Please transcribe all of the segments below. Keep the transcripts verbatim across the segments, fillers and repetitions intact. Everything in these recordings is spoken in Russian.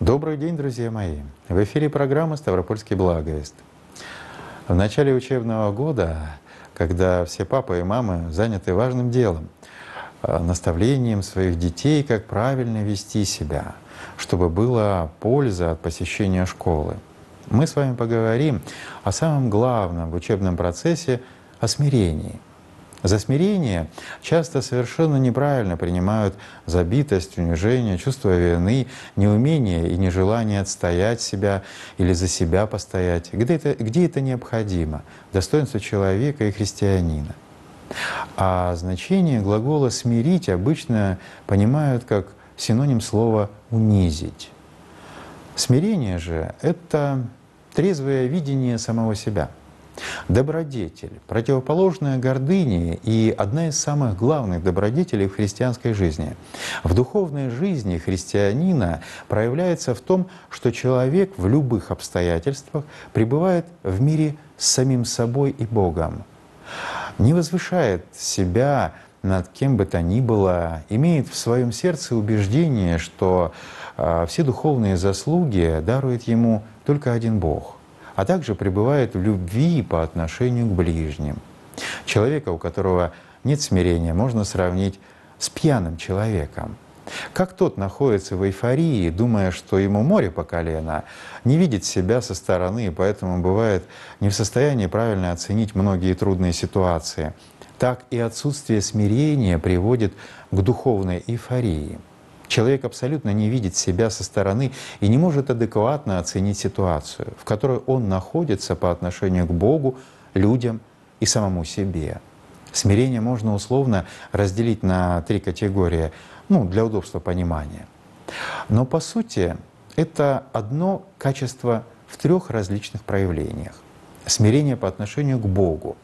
Добрый день, друзья мои! В эфире программа «Ставропольский благовест». В начале учебного года, когда все папы и мамы заняты важным делом, наставлением своих детей, как правильно вести себя, чтобы была польза от посещения школы, мы с вами поговорим о самом главном в учебном процессе — о смирении. За смирение часто совершенно неправильно принимают забитость, унижение, чувство вины, неумение и нежелание отстоять себя или за себя постоять. Где это, где это необходимо? Достоинство человека и христианина. А значение глагола «смирить» обычно понимают как синоним слова «унизить». Смирение же — это трезвое видение самого себя. Добродетель, противоположная гордыне и одна из самых главных добродетелей в христианской жизни. В духовной жизни христианина проявляется в том, что человек в любых обстоятельствах пребывает в мире с самим собой и Богом, не возвышает себя над кем бы то ни было, имеет в своем сердце убеждение, что все духовные заслуги дарует ему только один Бог, а также пребывает в любви по отношению к ближним. Человека, у которого нет смирения, можно сравнить с пьяным человеком. Как тот находится в эйфории, думая, что ему море по колено, не видит себя со стороны, и поэтому бывает не в состоянии правильно оценить многие трудные ситуации, так и отсутствие смирения приводит к духовной эйфории. Человек абсолютно не видит себя со стороны и не может адекватно оценить ситуацию, в которой он находится по отношению к Богу, людям и самому себе. Смирение можно условно разделить на три категории, ну, для удобства понимания. Но по сути это одно качество в трех различных проявлениях. Смирение по отношению к Богу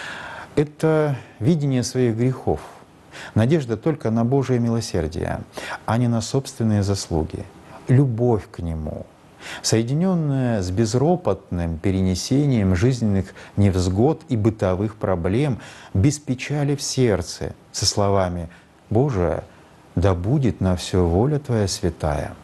— это видение своих грехов, надежда только на Божие милосердие, а не на собственные заслуги. Любовь к Нему, соединенная с безропотным перенесением жизненных невзгод и бытовых проблем, без печали в сердце, со словами «Боже, да будет на все воля Твоя святая».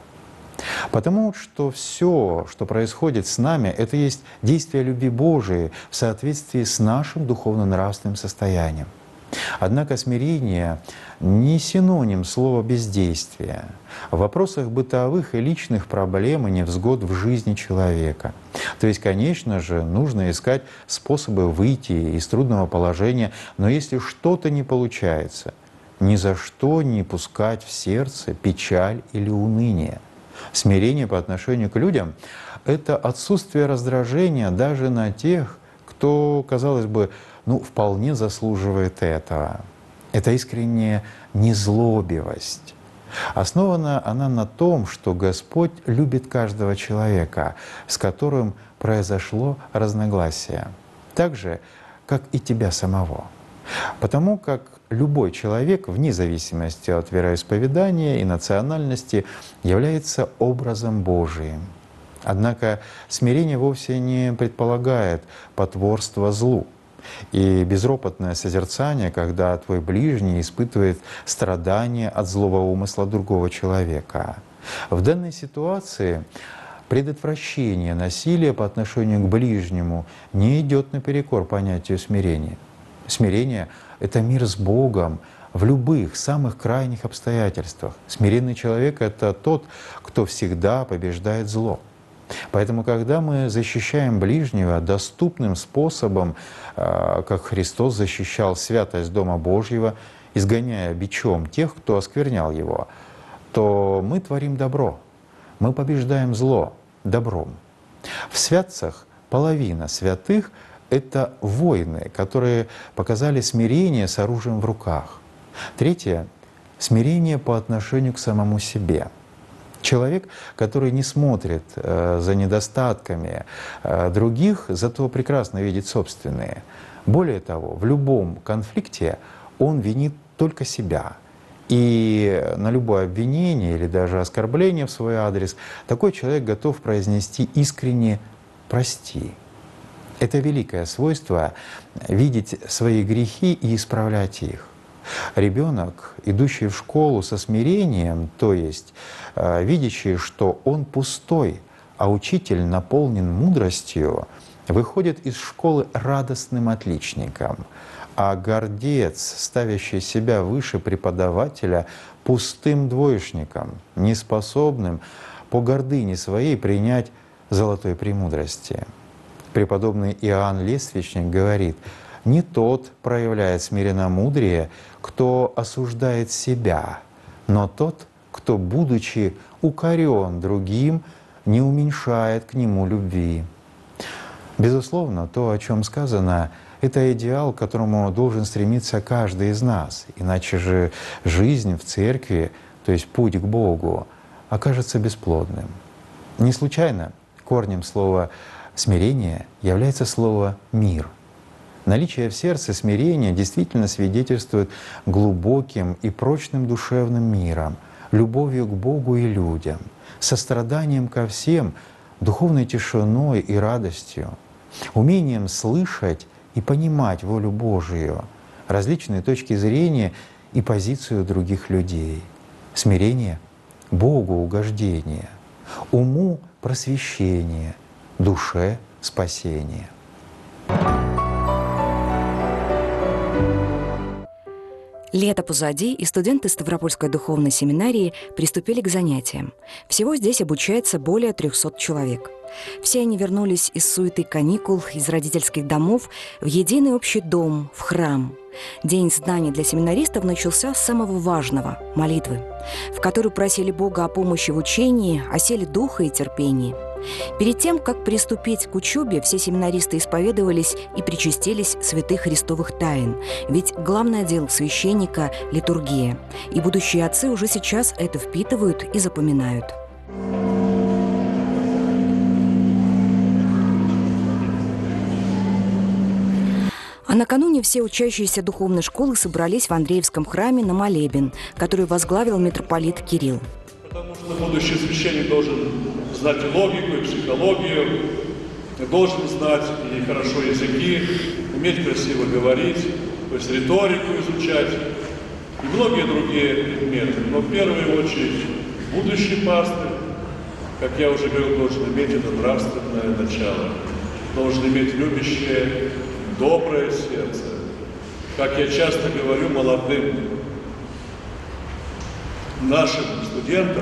Потому что все, что происходит с нами, это есть действие любви Божией в соответствии с нашим духовно-нравственным состоянием. Однако смирение не синоним слова «бездействие» в вопросах бытовых и личных проблем и невзгод в жизни человека. То есть, конечно же, нужно искать способы выйти из трудного положения, но если что-то не получается, ни за что не пускать в сердце печаль или уныние. Смирение по отношению к людям — это отсутствие раздражения даже на тех, кто, казалось бы, ну, вполне заслуживает этого. Это искренняя незлобивость. Основана она на том, что Господь любит каждого человека, с которым произошло разногласие, так же, как и тебя самого. Потому как любой человек, вне зависимости от вероисповедания и национальности, является образом Божиим. Однако смирение вовсе не предполагает потворство злу и безропотное созерцание, когда твой ближний испытывает страдания от злого умысла другого человека. В данной ситуации предотвращение насилия по отношению к ближнему не идет наперекор понятию смирения. Смирение — это мир с Богом в любых, самых крайних обстоятельствах. Смиренный человек — это тот, кто всегда побеждает зло. Поэтому, когда мы защищаем ближнего доступным способом, как Христос защищал святость Дома Божьего, изгоняя бичом тех, кто осквернял его, то мы творим добро, мы побеждаем зло добром. В святцах половина святых — это воины, которые показали смирение с оружием в руках. Третье — смирение по отношению к самому себе. Человек, который не смотрит э, за недостатками э, других, зато прекрасно видит собственные. Более того, в любом конфликте он винит только себя. И на любое обвинение или даже оскорбление в свой адрес такой человек готов произнести искренне «прости». Это великое свойство — видеть свои грехи и исправлять их. Ребенок, идущий в школу со смирением, то есть э, видящий, что он пустой, а учитель наполнен мудростью, выходит из школы радостным отличником, а гордец, ставящий себя выше преподавателя, пустым двоечником, неспособным по гордыне своей принять золотой премудрости. Преподобный Иоанн Лествичник говорит: «Не тот проявляет смиренномудрие, кто осуждает себя, но тот, кто, будучи укорен другим, не уменьшает к нему любви». Безусловно, то, о чем сказано, это идеал, к которому должен стремиться каждый из нас. Иначе же жизнь в церкви, то есть путь к Богу, окажется бесплодным. Не случайно корнем слова «смирение» является слово «мир». Наличие в сердце смирения действительно свидетельствует глубоким и прочным душевным миром, любовью к Богу и людям, состраданием ко всем, духовной тишиной и радостью, умением слышать и понимать волю Божию, различные точки зрения и позицию других людей. Смирение — Богу угождение, уму — просвещение, душе — спасение. Лето позади, и студенты Ставропольской духовной семинарии приступили к занятиям. Всего здесь обучается более трехсот человек. Все они вернулись из суеты каникул, из родительских домов в единый общий дом, в храм. День знаний для семинаристов начался с самого важного – молитвы, в которой просили Бога о помощи в учении, о силе духа и терпении. Перед тем, как приступить к учебе, все семинаристы исповедовались и причастились святых христовых тайн. Ведь главное дело священника – литургия. И будущие отцы уже сейчас это впитывают и запоминают. А накануне все учащиеся духовной школы собрались в Андреевском храме на молебен, который возглавил митрополит Кирилл. Потому что будущий священник должен знать и логику, и психологию, и должен знать и хорошо языки, уметь красиво говорить, то есть риторику изучать и многие другие предметы. Но в первую очередь будущий пастырь, как я уже говорил, должен иметь это нравственное начало, должен иметь любящее, доброе сердце. Как я часто говорю молодым нашим студентам,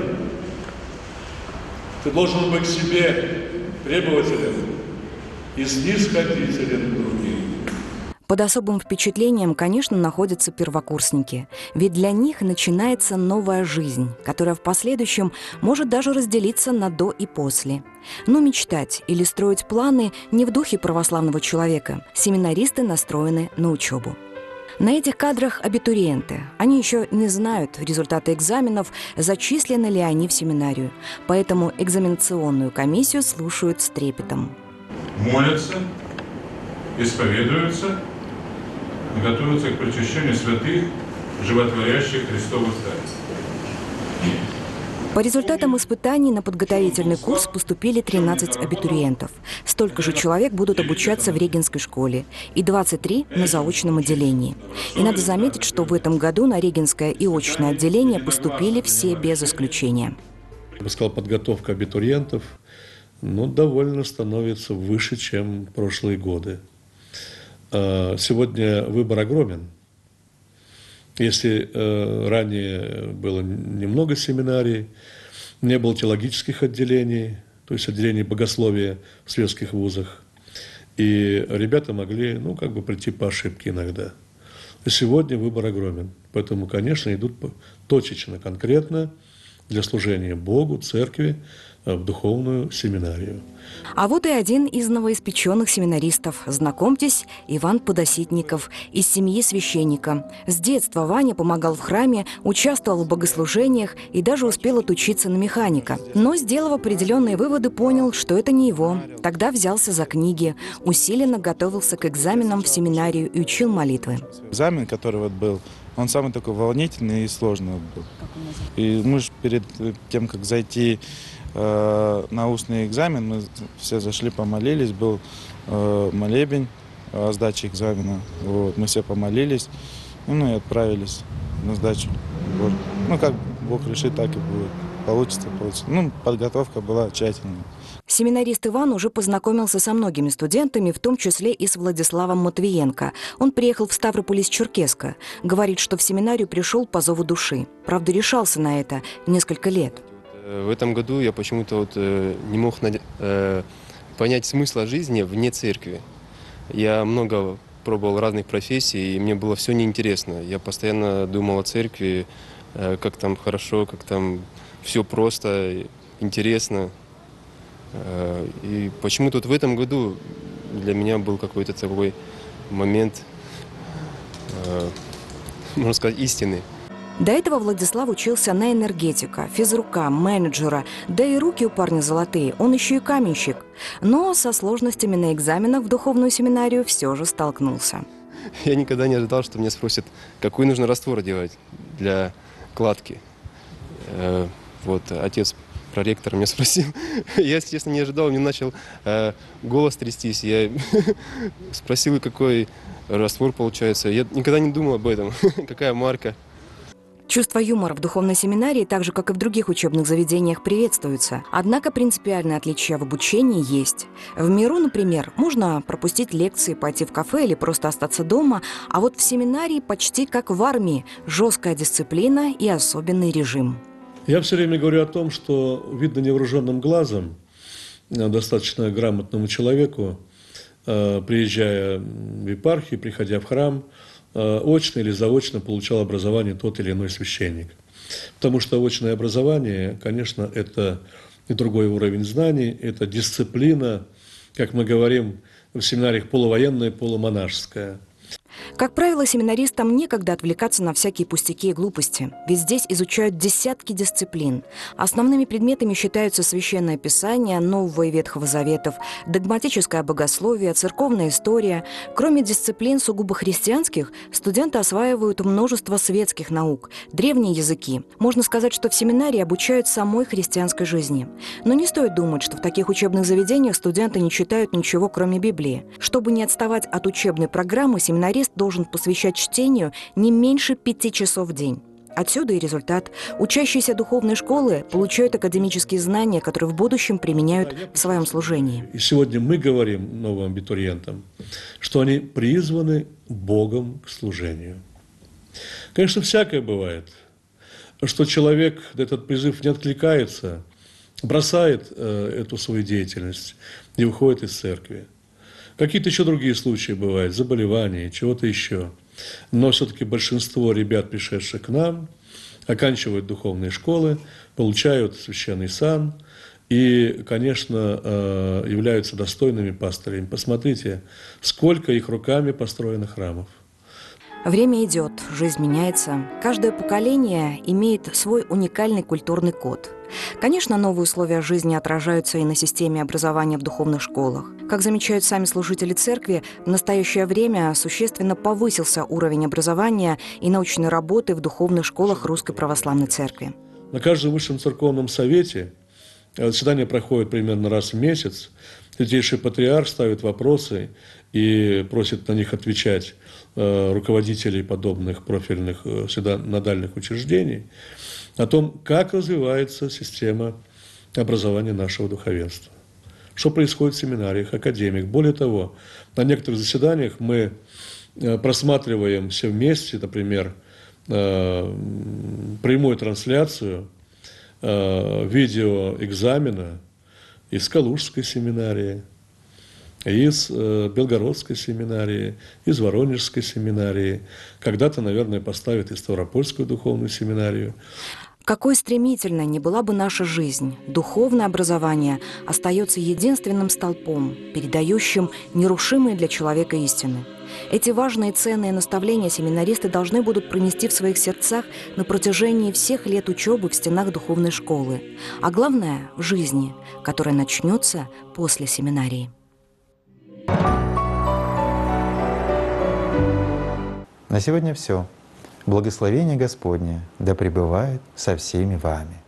ты должен быть к себе требователен и снисходителен к другим. Под особым впечатлением, конечно, находятся первокурсники. Ведь для них начинается новая жизнь, которая в последующем может даже разделиться на «до» и «после». Но мечтать или строить планы не в духе православного человека. Семинаристы настроены на учебу. На этих кадрах абитуриенты. Они еще не знают результаты экзаменов, зачислены ли они в семинарию. Поэтому экзаменационную комиссию слушают с трепетом. Молятся, исповедуются, готовятся к причащению святых, животворящих Христовых тайн. По результатам испытаний на подготовительный курс поступили тринадцать абитуриентов. Столько же человек будут обучаться в Регинской школе и двадцать три на заочном отделении. И надо заметить, что в этом году на Регинское и очное отделение поступили все без исключения. Я бы сказал, подготовка абитуриентов ну, довольно становится выше, чем в прошлые годы. Сегодня выбор огромен. Если э, ранее было немного семинарий, не было теологических отделений, то есть отделений богословия в светских вузах, и ребята могли, ну, как бы прийти по ошибке иногда. И сегодня выбор огромен. Поэтому, конечно, идут точечно, конкретно для служения Богу, церкви, в духовную семинарию. А вот и один из новоиспеченных семинаристов. Знакомьтесь, Иван Подоситников, из семьи священника. С детства Ваня помогал в храме, участвовал в богослужениях и даже успел отучиться на механика. Но, сделав определенные выводы, понял, что это не его. Тогда взялся за книги, усиленно готовился к экзаменам в семинарию и учил молитвы. Экзамен, который вот был, он самый такой волнительный и сложный был. И мы же перед тем, как зайти э, на устный экзамен, мы все зашли, помолились, был э, молебень о сдаче экзамена. Вот, мы все помолились, И, ну и отправились на сдачу. Вот. Ну, как Бог решит, так и будет. Получится, получится. Ну, подготовка была тщательная. Семинарист Иван уже познакомился со многими студентами, в том числе и с Владиславом Матвиенко. Он приехал в Ставрополь из Черкесска. Говорит, что в семинарию пришел по зову души. Правда, решался на это несколько лет. В этом году я почему-то вот не мог понять смысла жизни вне церкви. Я много пробовал разных профессий, и мне было все неинтересно. Я постоянно думал о церкви, как там хорошо, как там все просто, интересно. И почему-то вот в этом году для меня был какой-то такой момент, можно сказать, истины. До этого Владислав учился на энергетика, физрука, менеджера, да и руки у парня золотые, он еще и каменщик. Но со сложностями на экзаменах в духовную семинарию все же столкнулся. Я никогда не ожидал, что меня спросят, какой нужно раствор делать для кладки. Вот отец проректор меня спросил. Я, естественно, не ожидал, мне начал голос трястись. Я спросил, какой раствор получается. Я никогда не думал об этом, какая марка. Чувство юмора в духовной семинарии, так же, как и в других учебных заведениях, приветствуется. Однако принципиальное отличие в обучении есть. В миру, например, можно пропустить лекции, пойти в кафе или просто остаться дома, а вот в семинарии почти как в армии – жесткая дисциплина и особенный режим. Я все время говорю о том, что видно невооруженным глазом достаточно грамотному человеку, приезжая в епархию, приходя в храм, очно или заочно получал образование тот или иной священник. Потому что очное образование, конечно, это и другой уровень знаний, это дисциплина, как мы говорим в семинариях, полувоенная, полумонашеская. Как правило, семинаристам некогда отвлекаться на всякие пустяки и глупости, ведь здесь изучают десятки дисциплин. Основными предметами считаются Священное Писание, Нового и Ветхого Заветов, догматическое богословие, церковная история. Кроме дисциплин сугубо христианских, студенты осваивают множество светских наук, древние языки. Можно сказать, что в семинарии обучают самой христианской жизни. Но не стоит думать, что в таких учебных заведениях студенты не читают ничего, кроме Библии. Чтобы не отставать от учебной программы, семинарист должен посвящать чтению не меньше пяти часов в день. Отсюда и результат. Учащиеся духовной школы получают академические знания, которые в будущем применяют в своем служении. И сегодня мы говорим новым абитуриентам, что они призваны Богом к служению. Конечно, всякое бывает, что человек на этот призыв не откликается, бросает э, эту свою деятельность и уходит из церкви. Какие-то еще другие случаи бывают, заболевания, чего-то еще. Но все-таки большинство ребят, пришедших к нам, оканчивают духовные школы, получают священный сан и, конечно, являются достойными пастырями. Посмотрите, сколько их руками построено храмов. Время идет, жизнь меняется. Каждое поколение имеет свой уникальный культурный код. Конечно, новые условия жизни отражаются и на системе образования в духовных школах. Как замечают сами служители церкви, в настоящее время существенно повысился уровень образования и научной работы в духовных школах Русской Православной Церкви. На каждом высшем церковном совете заседание проходит примерно раз в месяц. Святейший Патриарх ставит вопросы и просит на них отвечать руководителей подобных профильных синодальных учреждений о том, как развивается система образования нашего духовенства, что происходит в семинариях, академиях. Более того, на некоторых заседаниях мы просматриваем все вместе, например, прямую трансляцию видеоэкзамена из Калужской семинарии, из Белгородской семинарии, из Воронежской семинарии. Когда-то, наверное, поставят и Ставропольскую духовную семинарию. Какой стремительной ни была бы наша жизнь, духовное образование остается единственным столпом, передающим нерушимые для человека истины. Эти важные ценные наставления семинаристы должны будут пронести в своих сердцах на протяжении всех лет учебы в стенах духовной школы, а главное – в жизни, которая начнется после семинарии. На сегодня все. Благословение Господне да пребывает со всеми вами.